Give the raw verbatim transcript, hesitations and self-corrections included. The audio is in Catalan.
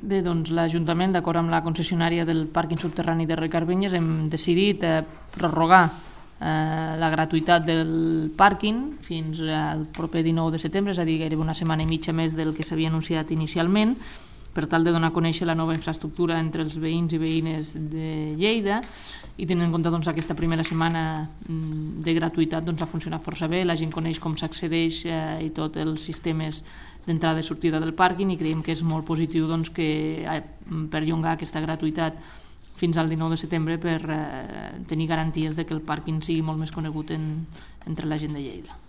Bé, doncs l'Ajuntament, d'acord amb la concessionària del pàrquing subterrani de Ricarbenyes, hem decidit eh, prorrogar eh, la gratuïtat del pàrquing fins al proper dinou de setembre, és a dir, gairebé una setmana i mitja més del que s'havia anunciat inicialment, per tal de donar a conèixer la nova infraestructura entre els veïns i veïnes de Lleida, i tenint en compte doncs, aquesta primera setmana de gratuïtat doncs, ha funcionat força bé, la gent coneix com s'accedeix eh, i tots els sistemes d'entrada i sortida del pàrquing, i creiem que és molt positiu doncs, que eh, perllongar aquesta gratuïtat fins al dinou de setembre per eh, tenir garanties de que el pàrquing sigui molt més conegut en, entre la gent de Lleida.